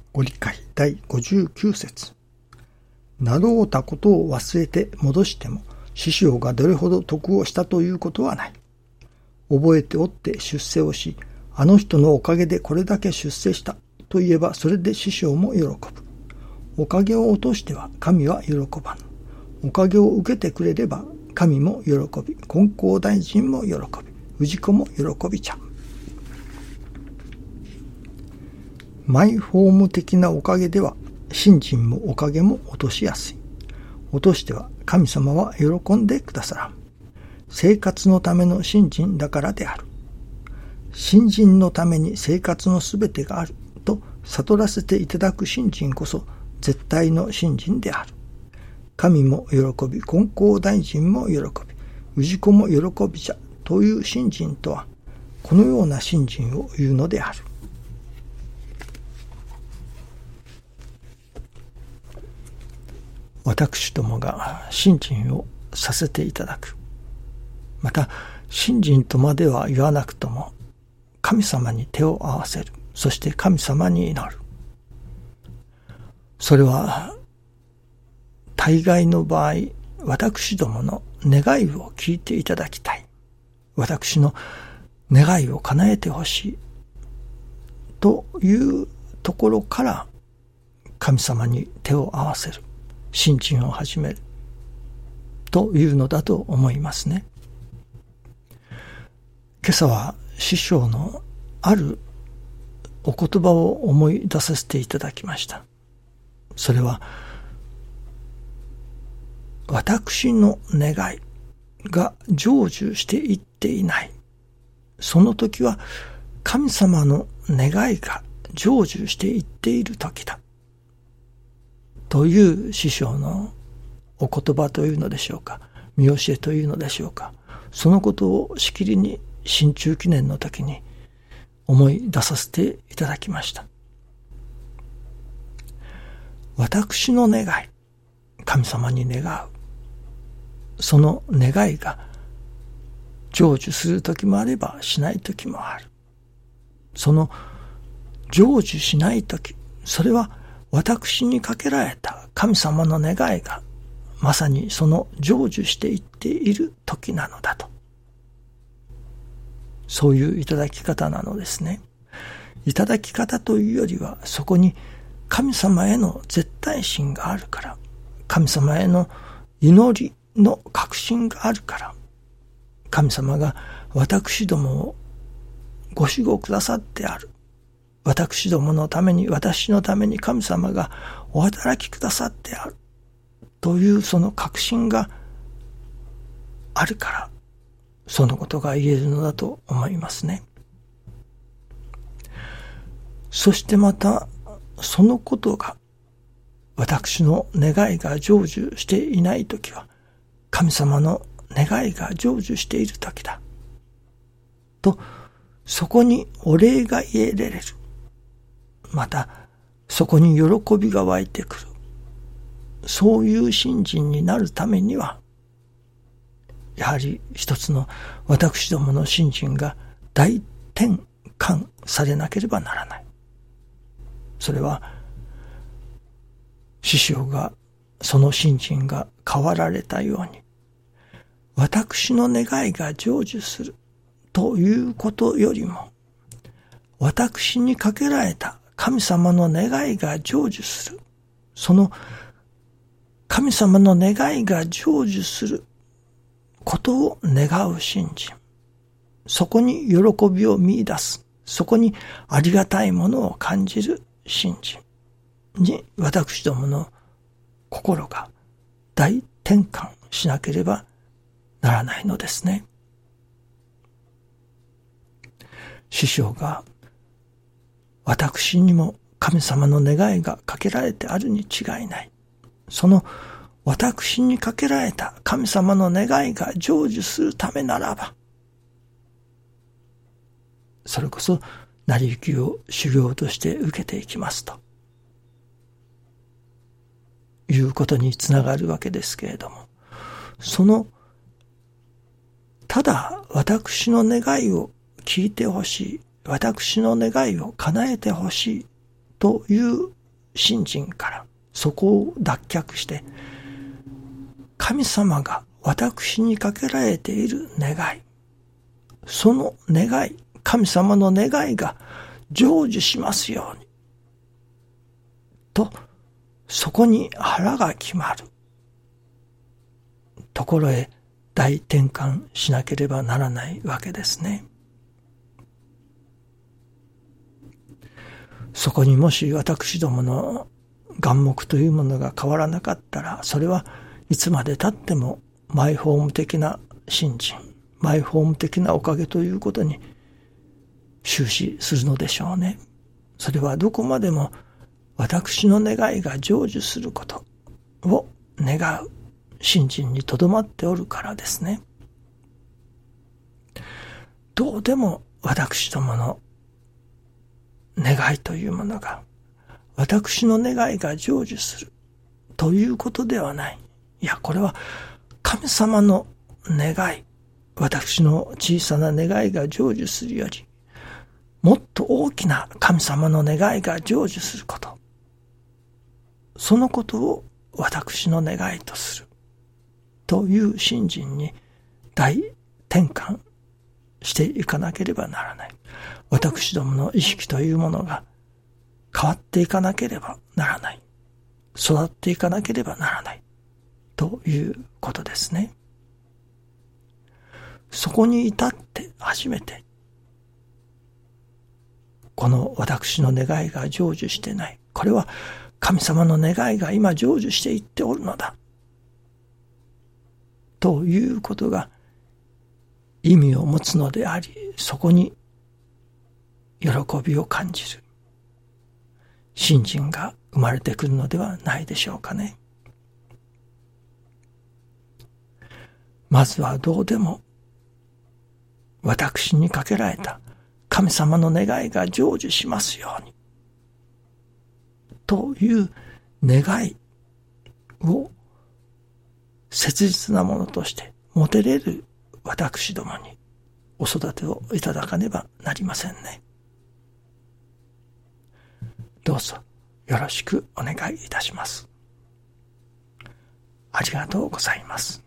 ご理解第59節。なろうたことを忘れて戻しても、師匠がどれほど得をしたということはない。覚えておって出世をし、あの人のおかげでこれだけ出世したと言えば、それで師匠も喜ぶ。おかげを落としては神は喜ばぬ。おかげを受けてくれれば神も喜び、金光大臣も喜び、氏子も喜びちゃう。マイホーム的なおかげでは、信心もおかげも落としやすい。落としては神様は喜んでくださらん。生活のための信心だからである。信心のために生活のすべてがあると悟らせていただく信心こそ絶対の信心である。神も喜び、金光大臣も喜び、氏子も喜びじゃという信心とは、このような信心を言うのである。私どもが信心をさせていただく。また、信心とまでは言わなくとも、神様に手を合わせる。そして神様に祈る。それは、大概の場合、私どもの願いを聞いていただきたい。私の願いを叶えてほしい。というところから、神様に手を合わせる。信心を始める。というのだと思いますね。今朝は師匠のあるお言葉を思い出させていただきました。それは、私の願いが成就していっていない。その時は神様の願いが成就していっている時だ。という師匠のお言葉というのでしょうか。見教えというのでしょうか。そのことをしきりに新中記念の時に思い出させていただきました。私の願い、神様に願う。その願いが成就する時もあればしない時もある。その成就しない時、それは私にかけられた神様の願いがまさにその成就していっている時なのだと。そういういただき方なのですね。いただき方というよりは、そこに神様への絶対心があるから、神様への祈りの確信があるから、神様が私どもをご守護くださってある。私どものために、私のために神様がお働きくださってある。というその確信があるから、そのことが言えるのだと思いますね。そしてまた、そのことが、私の願いが成就していないときは、神様の願いが成就しているときだ。と、そこにお礼が言えれる。また、そこに喜びが湧いてくる。そういう信心になるためには、やはり一つの私どもの信心が大転換されなければならない。それは、師匠がその信心が変わられたように、私の願いが成就するということよりも、私にかけられた神様の願いが成就する。その神様の願いが成就することを願う信心。そこに喜びを見出す。そこにありがたいものを感じる信心に私どもの心が大転換しなければならないのですね。師匠が私にも神様の願いがかけられてあるに違いない。その私にかけられた神様の願いが成就するためならば、それこそ成り行きを修行として受けていきますということにつながるわけですけれども、そのただ私の願いを聞いてほしい、私の願いを叶えてほしいという信心からそこを脱却して、神様が私にかけられている願い、その願い、神様の願いが成就しますようにと、そこに腹が決まるところへ大転換しなければならないわけですね。そこにもし私どもの眼目というものが変わらなかったら、それはいつまで経ってもマイホーム的な信心、マイホーム的なおかげということに終始するのでしょうね。それはどこまでも私の願いが成就することを願う信心にとどまっておるからですね。どうでも私どもの願いというものが、私の願いが成就するということではない。いや、これは神様の願い、私の小さな願いが成就するより、もっと大きな神様の願いが成就すること。そのことを私の願いとするという信心に大転換していかなければならない。私どもの意識というものが変わっていかなければならない。育っていかなければならないということですね。そこに至って初めて、この私の願いが成就してない。これは神様の願いが今成就していっておるのだ。ということが意味を持つのであり、そこに喜びを感じる信心が生まれてくるのではないでしょうかね。まずはどうでも私にかけられた神様の願いが成就しますようにという願いを切実なものとして持てれる私どもにお育てをいただかねばなりませんね。どうぞよろしくお願いいたします。ありがとうございます。